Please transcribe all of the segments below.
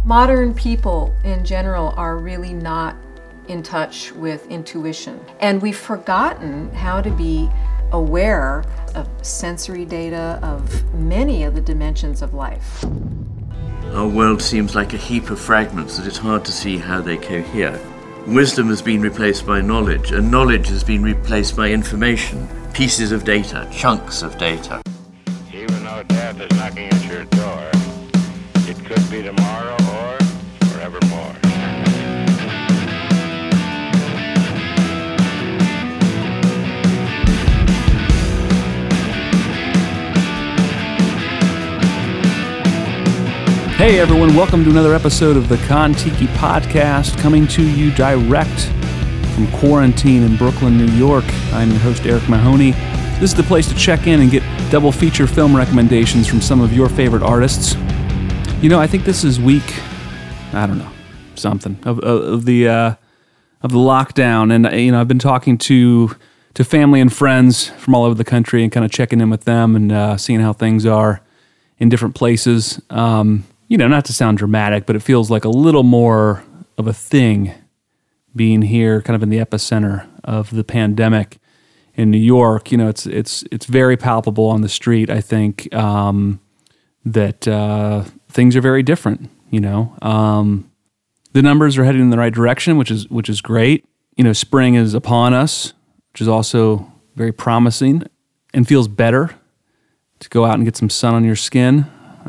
Modern people in general are really not in touch with intuition. And we've forgotten how to be aware of sensory data, of many of the dimensions of life. Our world seems like a heap of fragments that it's hard to see how they cohere. Wisdom has been replaced by knowledge, and knowledge has been replaced by information, pieces of data, chunks of data. Even though death is knocking at your door, it could be tomorrow or forevermore. Hey everyone, welcome to another episode of the Kon-Tiki Podcast, coming to you direct from quarantine in Brooklyn, New York. I'm your host, Eric Mahoney. This is the place to check in and get double feature film recommendations from some of your favorite artists. You know, I think this is week, something of the lockdown, and I've been talking to family and friends from all over the country and kind of checking in with them and seeing how things are in different places. Not to sound dramatic, but it feels like a little more of a thing being here kind of in the epicenter of the pandemic in New York. It's very palpable on the street, I think, that things are very different, The numbers are heading in the right direction, which is great. Spring is upon us, which is also very promising and feels better to go out and get some sun on your skin.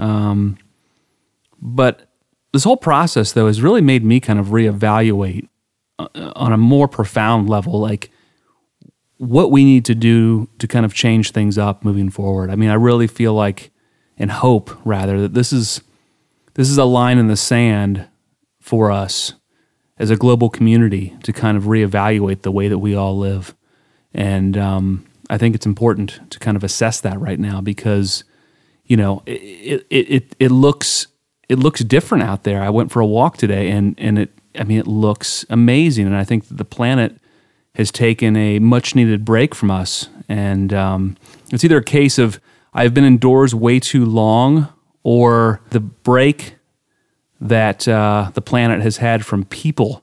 But this whole process, though, has really made me kind of reevaluate on a more profound level, like what we need to do to kind of change things up moving forward. I mean, I really feel like, and hope rather, that this is a line in the sand for us as a global community to kind of reevaluate the way that we all live. And I think it's important to kind of assess that right now because, it looks different out there. I went for a walk today, and it looks amazing. And I think that the planet has taken a much-needed break from us. And it's either a case of I've been indoors way too long, or the break that the planet has had from people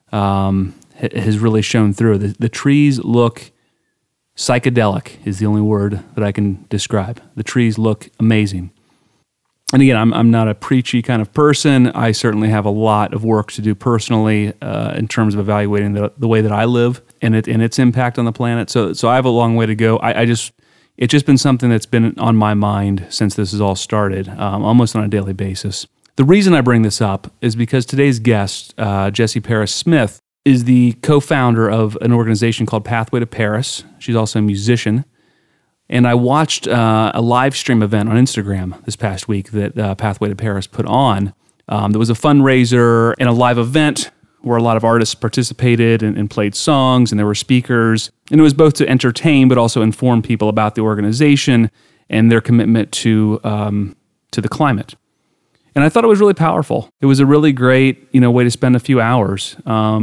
has really shown through. The trees look psychedelic is the only word that I can describe. The trees look amazing. And again, I'm not a preachy kind of person. I certainly have a lot of work to do personally in terms of evaluating the way that I live and its impact on the planet. So I have a long way to go. It's just been something that's been on my mind since this has all started, almost on a daily basis. The reason I bring this up is because today's guest, Jessie Paris Smith, is the co-founder of an organization called Pathway to Paris. She's also a musician. And I watched a live stream event on Instagram this past week that Pathway to Paris put on. There was a fundraiser and a live event where a lot of artists participated and played songs, and there were speakers. And it was both to entertain but also inform people about the organization and their commitment to the climate. And I thought it was really powerful. It was a really great way to spend a few hours.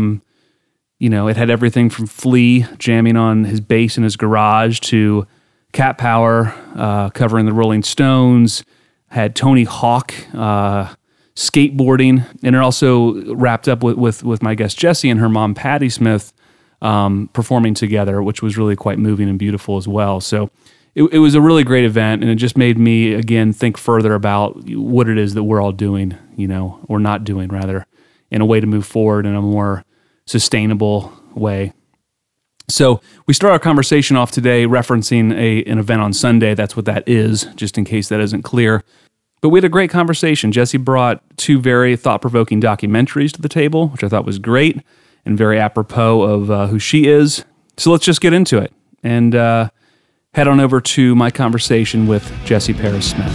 It had everything from Flea jamming on his bass in his garage to Cat Power covering the Rolling Stones, had Tony Hawk skateboarding, and it also wrapped up with my guest Jessie and her mom Patti Smith performing together, which was really quite moving and beautiful as well. So it was a really great event, and it just made me, again, think further about what it is that we're all doing, or not doing, rather, in a way to move forward in a more sustainable way. So we start our conversation off today referencing an event on Sunday. That's what that is, just in case that isn't clear. But we had a great conversation. Jessie brought two very thought-provoking documentaries to the table, which I thought was great and very apropos of who she is. So let's just get into it and head on over to my conversation with Jessie Paris Smith.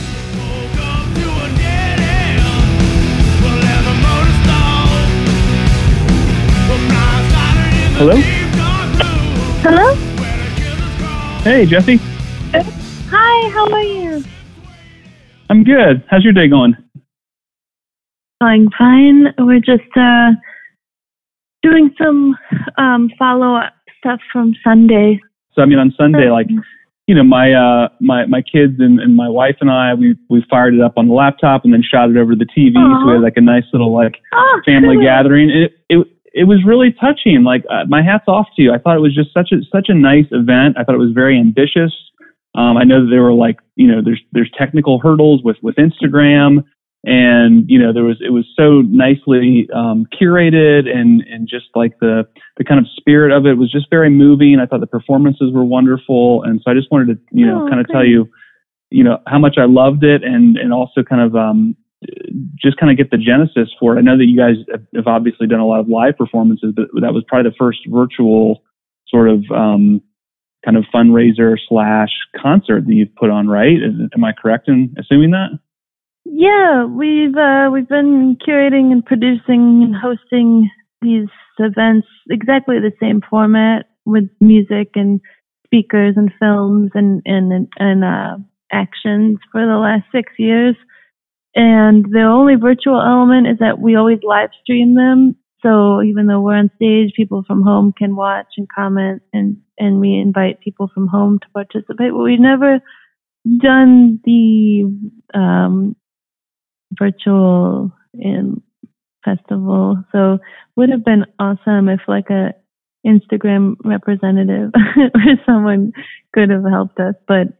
Hello? Hello? Hey, Jessie. Hi, how are you? I'm good. How's your day going? Going fine. We're just doing some follow-up stuff from Sunday. So, on Sunday, my kids and my wife and I, we fired it up on the laptop and then shot it over the TV. So we had like a nice little family gathering. It was really touching. Like my hat's off to you. I thought it was just such a nice event. I thought it was very ambitious. I know that there were there's technical hurdles with Instagram, and it was so nicely curated, and just like the kind of spirit of it was just very moving. I thought the performances were wonderful, and so I just wanted to kind of tell you how much I loved it, and also kind of just kind of get the genesis for it. I know that you guys have obviously done a lot of live performances, but that was probably the first virtual sort of kind of fundraiser / concert that you've put on, right? Am I correct in assuming that? Yeah, we've been curating and producing and hosting these events exactly the same format, with music and speakers and films and actions for the last 6 years. And the only virtual element is that we always live stream them. So even though we're on stage, people from home can watch and comment, and we invite people from home to participate. But we've never done the virtual festival. So would have been awesome if like a Instagram representative or someone could have helped us. But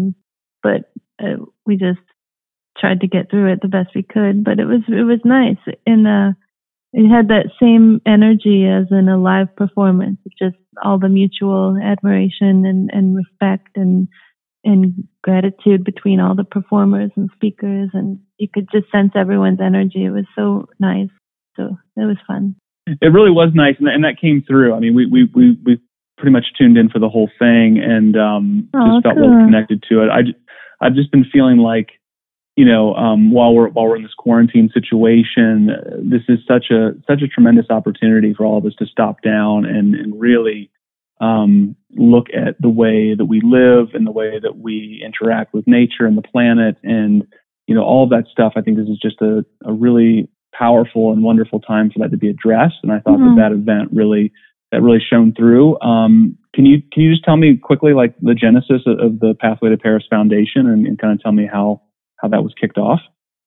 we just tried to get through it the best we could. But it was nice, and it had that same energy as in a live performance. It's just all the mutual admiration and respect and gratitude between all the performers and speakers, and you could just sense everyone's energy. It was so nice. So it was fun. It really was nice, and that came through. I mean, we pretty much tuned in for the whole thing, and just felt well connected to it. I've just been feeling like, while we're in this quarantine situation, this is such a tremendous opportunity for all of us to stop down and really look at the way that we live and the way that we interact with nature and the planet, and all of that stuff. I think this is just a really powerful and wonderful time for that to be addressed, and I thought that event really shone through. Can you just tell me quickly, like, the genesis of the Pathway to Paris Foundation, and kind of tell me how that was kicked off?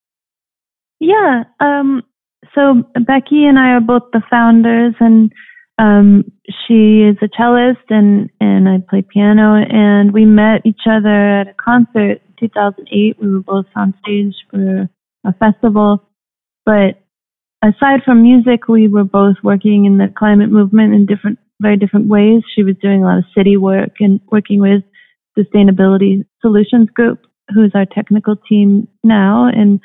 Yeah. So Becky and I are both the founders, and she is a cellist and I play piano, and we met each other at a concert in 2008. We were both on stage for a festival, but aside from music, we were both working in the climate movement in very different ways. She was doing a lot of city work and working with Sustainability Solutions Group, who's our technical team now. And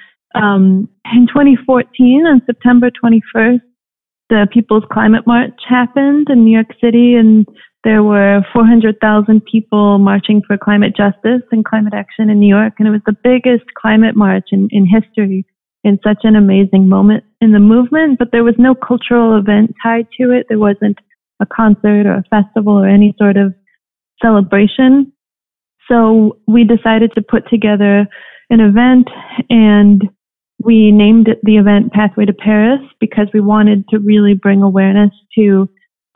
in 2014, on September 21st, the People's Climate March happened in New York City, and there were 400,000 people marching for climate justice and climate action in New York. And it was the biggest climate march in history, in such an amazing moment in the movement. But there was no cultural event tied to it. There wasn't a concert or a festival or any sort of celebration. So we decided to put together an event, and we named the event Pathway to Paris because we wanted to really bring awareness to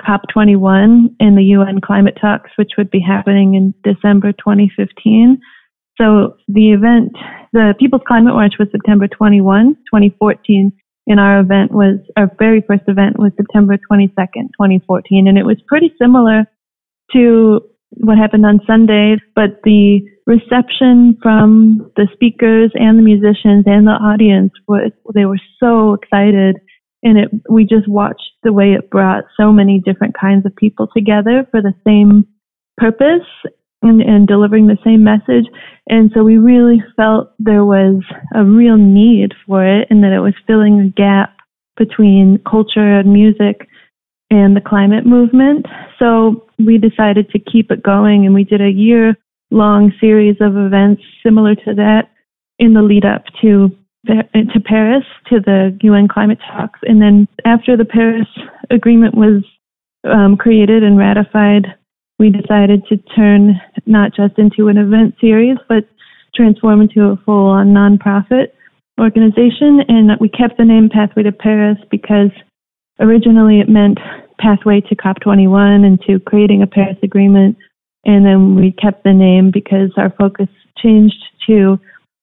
COP21 in the UN climate talks, which would be happening in December 2015. So the event, the People's Climate March, was September 21, 2014, and our very first event was September 22nd, 2014, and it was pretty similar to what happened on Sunday, but the reception from the speakers and the musicians and the audience they were so excited, and we just watched the way it brought so many different kinds of people together for the same purpose and delivering the same message. And so we really felt there was a real need for it, and that it was filling a gap between culture and music and the climate movement. So we decided to keep it going, and we did a year-long series of events similar to that in the lead up to Paris, to the UN climate talks. And then after the Paris Agreement was created and ratified, we decided to turn not just into an event series, but transform into a full-on nonprofit organization. And we kept the name Pathway to Paris because originally it meant pathway to COP21 and to creating a Paris Agreement And then we kept the name because our focus changed to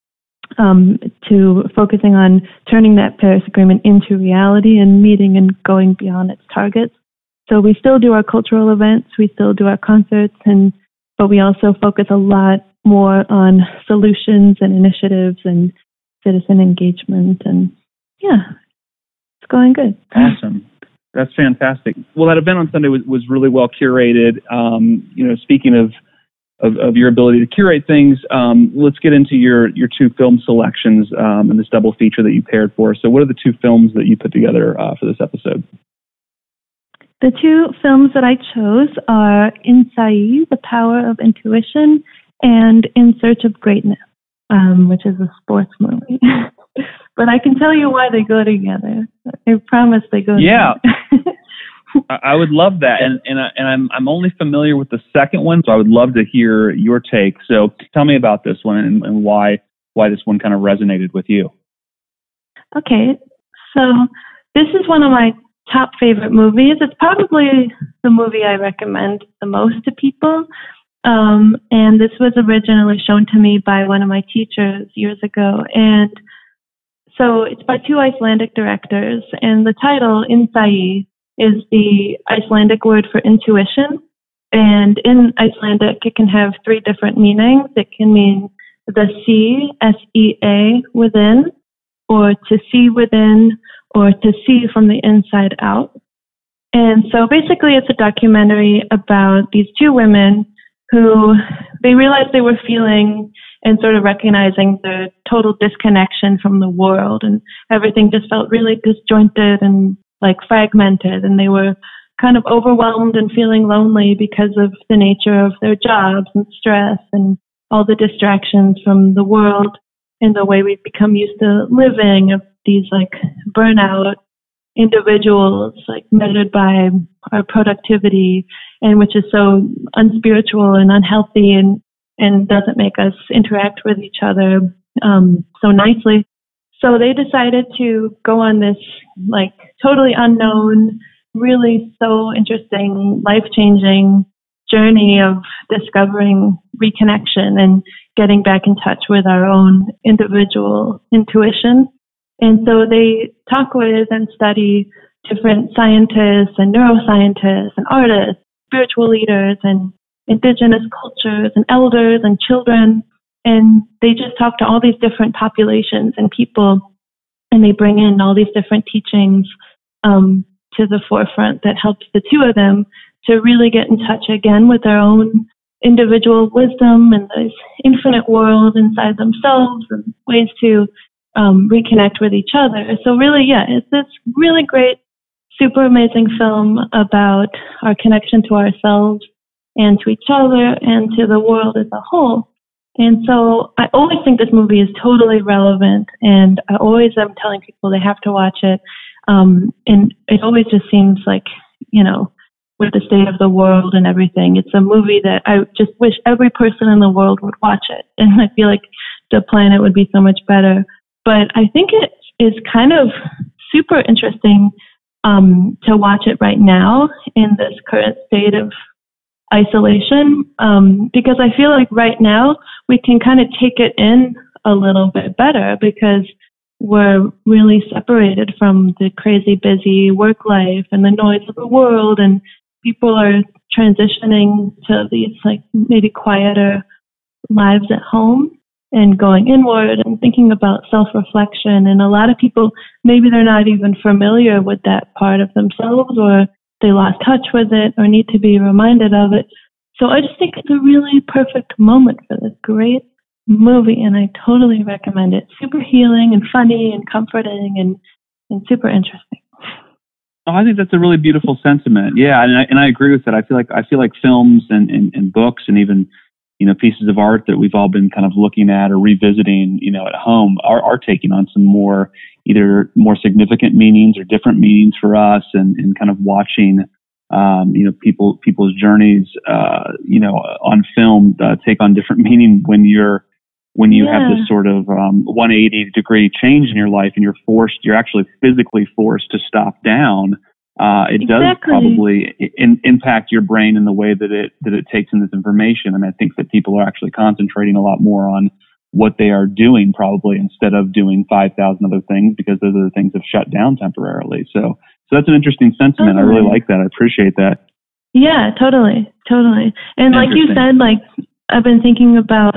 focusing on turning that Paris Agreement into reality and meeting and going beyond its targets. So we still do our cultural events, we still do our concerts, but we also focus a lot more on solutions and initiatives and citizen engagement. And yeah, it's going good. Awesome. That's fantastic. Well, that event on Sunday was really well curated. Speaking of your ability to curate things, let's get into your two film selections in this double feature that you paired for. So what are the two films that you put together for this episode? The two films that I chose are Inside, The Power of Intuition, and In Search of Greatness, which is a sports movie. But I can tell you why they go together. I promise they go together. I would love that, and I'm only familiar with the second one, so I would love to hear your take. So tell me about this one and why this one kind of resonated with you. Okay, so this is one of my top favorite movies. It's probably the movie I recommend the most to people, and this was originally shown to me by one of my teachers years ago, and so it's by two Icelandic directors, and the title, Inside, is the Icelandic word for intuition. And in Icelandic, it can have three different meanings. It can mean the sea, S-E-A, within, or to see within, or to see from the inside out. And so basically it's a documentary about these two women who they realized they were feeling and sort of recognizing the total disconnection from the world, and everything just felt really disjointed and like fragmented, and they were kind of overwhelmed and feeling lonely because of the nature of their jobs and stress and all the distractions from the world and the way we've become used to living, of these like burnout individuals, like measured by our productivity, and which is so unspiritual and unhealthy and doesn't make us interact with each other so nicely. So they decided to go on this like totally unknown, really so interesting, life-changing journey of discovering reconnection and getting back in touch with our own individual intuition. And so they talk with and study different scientists and neuroscientists and artists, spiritual leaders and indigenous cultures and elders and children. And they just talk to all these different populations and people, and they bring in all these different teachings to the forefront that helps the two of them to really get in touch again with their own individual wisdom and this infinite world inside themselves and ways to reconnect with each other. So really, it's this really great, super amazing film about our connection to ourselves and to each other and to the world as a whole. And so I always think this movie is totally relevant, and I always am telling people they have to watch it. And it always just seems like, with the state of the world and everything, it's a movie that I just wish every person in the world would watch it. And I feel like the planet would be so much better. But I think it is kind of super interesting to watch it right now in this current state of isolation, because I feel like right now we can kind of take it in a little bit better because we're really separated from the crazy busy work life and the noise of the world, and people are transitioning to these like maybe quieter lives at home and going inward and thinking about self-reflection. And a lot of people, maybe they're not even familiar with that part of themselves, or they lost touch with it or need to be reminded of it. So I just think it's a really perfect moment for this great movie, and I totally recommend it. Super healing and funny and comforting and super interesting. Oh, I think that's a really beautiful sentiment. Yeah, and I agree with that. I feel like films and books and even pieces of art that we've all been kind of looking at or revisiting at home are taking on some more either more significant meanings or different meanings for us, and kind of watching people's journeys on film take on different meaning when you have this sort of 180 degree change in your life, and you're actually physically forced to stop down it does probably impact your brain in the way that it takes in this information. And I think that people are actually concentrating a lot more on what they are doing probably instead of doing 5,000 other things, because those other things have shut down temporarily. So that's an interesting sentiment. I really like that. I appreciate that. Yeah, totally. And like you said, like I've been thinking about,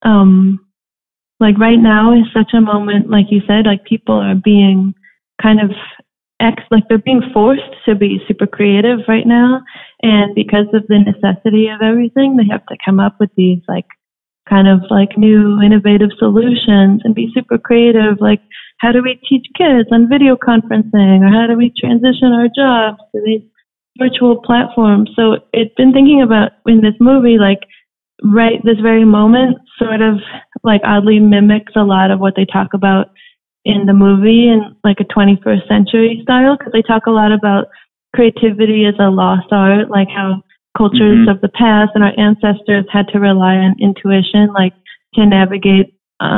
like right now is such a moment, like you said, like people are being kind of like they're being forced to be super creative right now. And because of the necessity of everything, they have to come up with these like kind of like new innovative solutions and be super creative. Like, how do we teach kids on video conferencing, or how do we transition our jobs to these virtual platforms? So it's been thinking about in this movie, like right this very moment sort of like oddly mimics a lot of what they talk about in the movie in like a 21st century style, because they talk a lot about creativity as a lost art, like how cultures of the past and our ancestors had to rely on intuition, like to navigate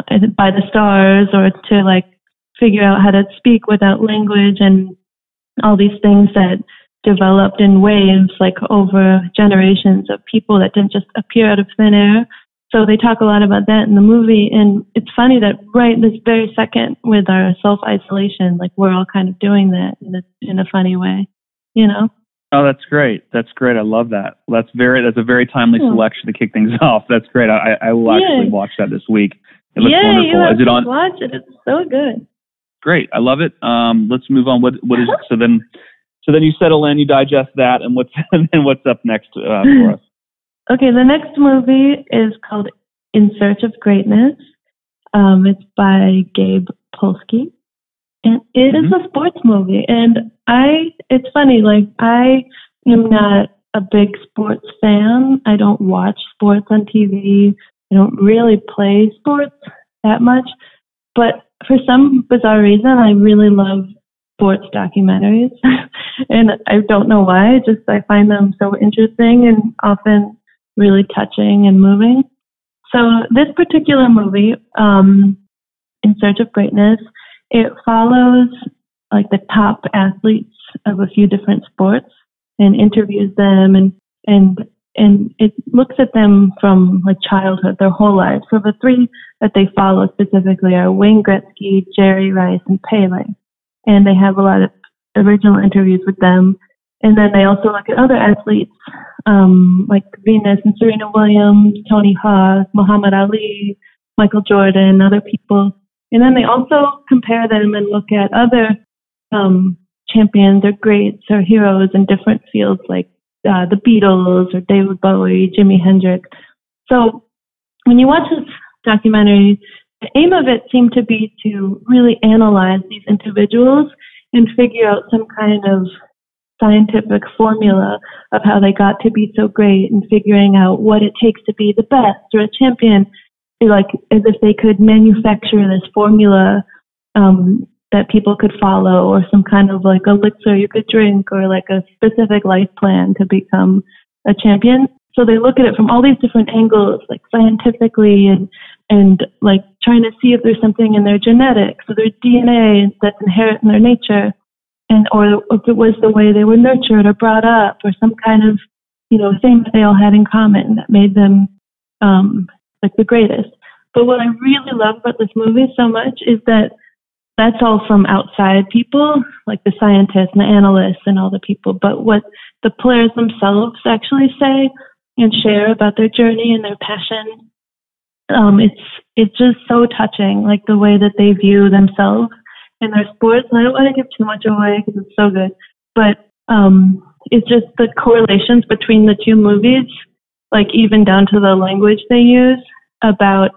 by the stars, or to like figure out how to speak without language, and all these things that developed in waves like over generations of people that didn't just appear out of thin air. So they talk a lot about that in the movie. And it's funny that right this very second with our self-isolation, like we're all kind of doing that in a funny way, you know? Oh, that's great. That's great. I love that. That's a very timely selection to kick things off. That's great. I will actually watch that this week. It looks wonderful. You have Is it on? Watch it. It's so good. Great. I love it. Let's move on. What is it? So then you settle in, you digest that, and what's up next for us? Okay, the next movie is called In Search of Greatness. It's by Gabe Polsky. And it is a sports movie. And it's funny, like I am not a big sports fan. I don't watch sports on TV. I don't really play sports that much. But for some bizarre reason, I really love sports documentaries. And I don't know why. I find them so interesting and often really touching and moving. So this particular movie, In Search of Greatness, it follows like the top athletes of a few different sports and interviews them, and it looks at them from like childhood, their whole lives. So the three that they follow specifically are Wayne Gretzky, Jerry Rice, and Pele. And they have a lot of original interviews with them. And then they also look at other athletes, like Venus and Serena Williams, Tony Hawk, Muhammad Ali, Michael Jordan, other people. And then they also compare them and look at other champions or greats or heroes in different fields, like the Beatles or David Bowie, Jimi Hendrix. So when you watch this documentary, the aim of it seemed to be to really analyze these individuals and figure out some kind of scientific formula of how they got to be so great, and figuring out what it takes to be the best or a champion, like as if they could manufacture this formula that people could follow, or some kind of like elixir you could drink, or like a specific life plan to become a champion. So they look at it from all these different angles, like scientifically, and like trying to see if there's something in their genetics or their DNA that's inherent in their nature, or if it was the way they were nurtured or brought up, or some kind of, thing that they all had in common that made them like the greatest. But what I really love about this movie so much is that that's all from outside people, like the scientists and the analysts and all the people. But what the players themselves actually say and share about their journey and their passion, it's just so touching, like the way that they view themselves in their sports. And I don't want to give too much away because it's so good, but it's just the correlations between the two movies, like even down to the language they use about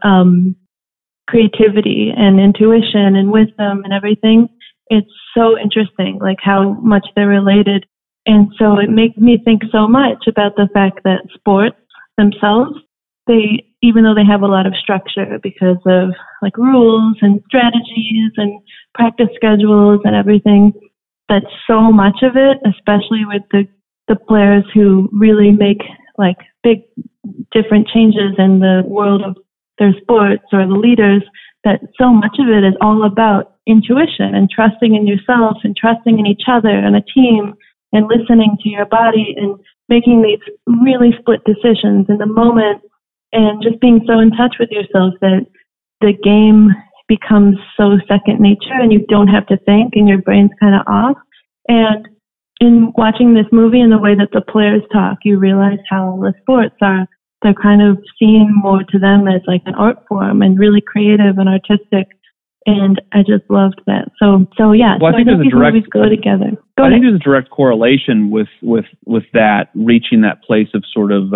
creativity and intuition and wisdom and everything. It's so interesting, like how much they're related. And so it makes me think so much about the fact that sports themselves, even though they have a lot of structure because of like rules and strategies and practice schedules and everything, that so much of it, especially with the players who really make like big different changes in the world of their sports, or the leaders, that so much of it is all about intuition and trusting in yourself and trusting in each other and a team and listening to your body and making these really split decisions in the moment, and just being so in touch with yourself that the game becomes so second nature and you don't have to think and your brain's kind of off. And in watching this movie and the way that the players talk, you realize how the sports are, they're kind of seen more to them as like an art form and really creative and artistic. And I just loved that. So yeah. Well, so I think these movies go together. I think there's a direct correlation with that, reaching that place of sort of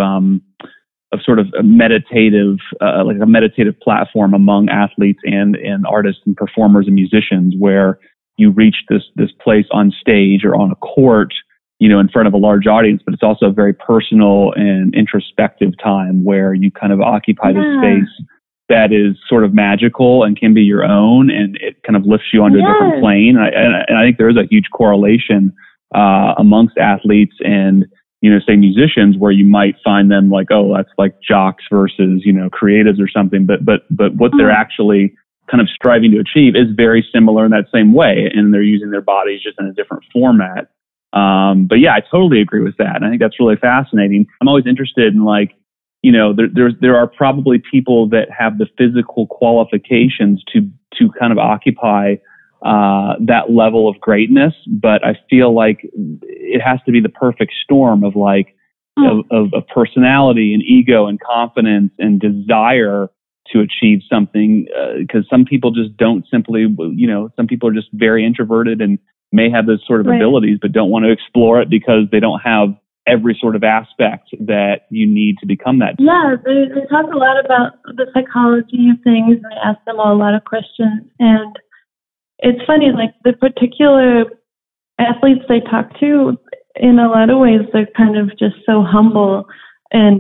a meditative, like a meditative platform among athletes and artists and performers and musicians, where you reach this place on stage or on a court, you know, in front of a large audience, but it's also a very personal and introspective time where you kind of occupy this space that is sort of magical and can be your own, and it kind of lifts you onto a different plane. And I think there is a huge correlation amongst athletes and, you know, say musicians, where you might find them like, oh, that's like jocks versus, you know, creatives or something. But what they're actually kind of striving to achieve is very similar in that same way, and they're using their bodies just in a different format. But yeah, I totally agree with that. And I think that's really fascinating. I'm always interested in, like, you know, there are probably people that have the physical qualifications to kind of occupy that level of greatness, but I feel like it has to be the perfect storm of like of personality and ego and confidence and desire to achieve something, because some people just don't simply, you know, some people are just very introverted and may have those sort of abilities, but don't want to explore it because they don't have every sort of aspect that you need to become that. Yeah, they talk a lot about the psychology of things, and I ask them all a lot of questions. And it's funny, like the particular athletes they talk to, in a lot of ways, they're kind of just so humble, and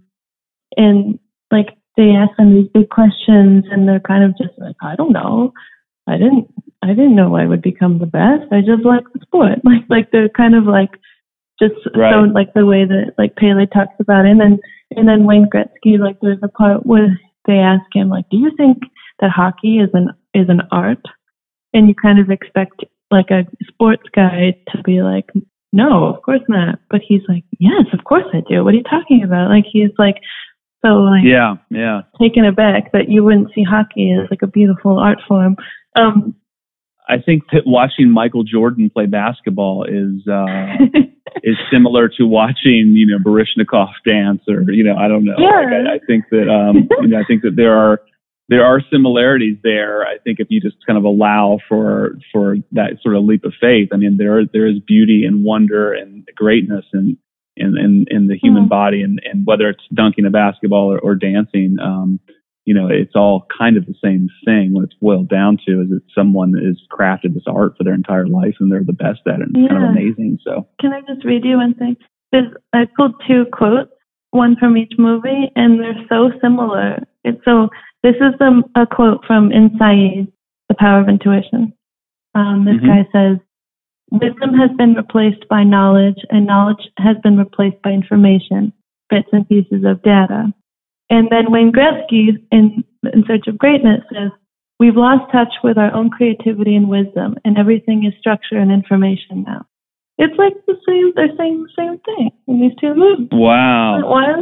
like they ask them these big questions, and they're kind of just like, I don't know, I didn't know I would become the best. I just like the sport. Like they're kind of like just so like the way that like Pele talks about it. And then Wayne Gretzky, like there's a part where they ask him, like, do you think that hockey is an art? And you kind of expect like a sports guy to be like, no, of course not. But he's like, yes, of course I do. What are you talking about? Like he's like so like taken aback that you wouldn't see hockey as like a beautiful art form. I think that watching Michael Jordan play basketball is similar to watching, you know, Baryshnikov dance, or, you know, I don't know. Yeah. Like, I think that you know, I think that there are similarities there. I think if you just kind of allow for that sort of leap of faith, I mean, there is beauty and wonder and greatness in the human body, and whether it's dunking a basketball or dancing, you know, it's all kind of the same thing. What it's boiled down to is that someone has crafted this art for their entire life and they're the best at it. And it's kind of amazing. So can I just read you one thing? I pulled two quotes, one from each movie, and they're so similar. This is a quote from Inside The Power of Intuition. This guy says, wisdom has been replaced by knowledge, and knowledge has been replaced by information, bits and pieces of data. And then Wayne Gretzky, in Search of Greatness, says, we've lost touch with our own creativity and wisdom, and everything is structure and information now. It's like they're saying the same thing in these two movies. Wow.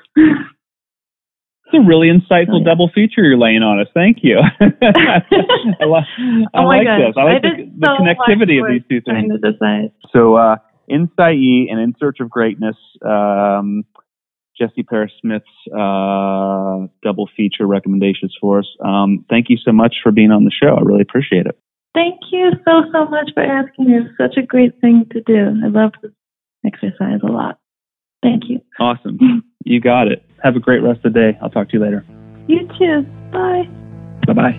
It's a really insightful double feature you're laying on us. Thank you. I like this. I like the connectivity of these two things. So, Inside and In Search of Greatness, Jessie Paris Smith's double feature recommendations for us. Thank you so much for being on the show. I really appreciate it. Thank you so much for asking. It's such a great thing to do. I love this exercise a lot. Thank you. Awesome. You got it. Have a great rest of the day. I'll talk to you later. You too. Bye. Bye-bye.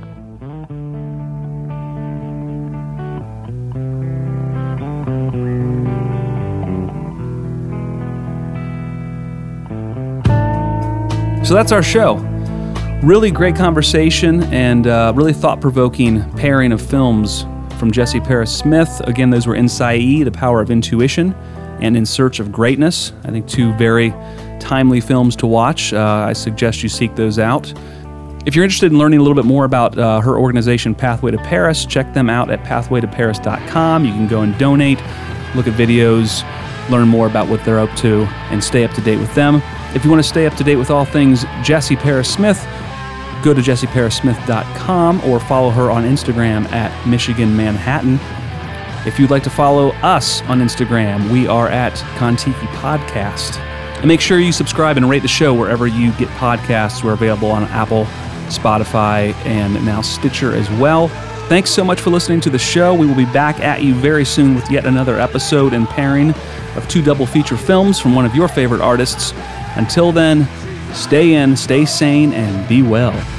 So that's our show. Really great conversation and really thought-provoking pairing of films from Jessie Paris Smith. Again, those were Inside, The Power of Intuition, and In Search of Greatness. I think two very timely films to watch. I suggest you seek those out. If you're interested in learning a little bit more about her organization, Pathway to Paris, check them out at pathwaytoparis.com. You can go and donate, look at videos, learn more about what they're up to, and stay up to date with them. If you want to stay up to date with all things Jessie Paris Smith, go to jessieparissmith.com or follow her on Instagram at Michigan Manhattan. If you'd like to follow us on Instagram, we are at Kontiki Podcast. And make sure you subscribe and rate the show wherever you get podcasts. We're available on Apple, Spotify, and now Stitcher as well. Thanks so much for listening to the show. We will be back at you very soon with yet another episode and pairing of 2 double feature films from one of your favorite artists. Until then, stay in, stay sane, and be well.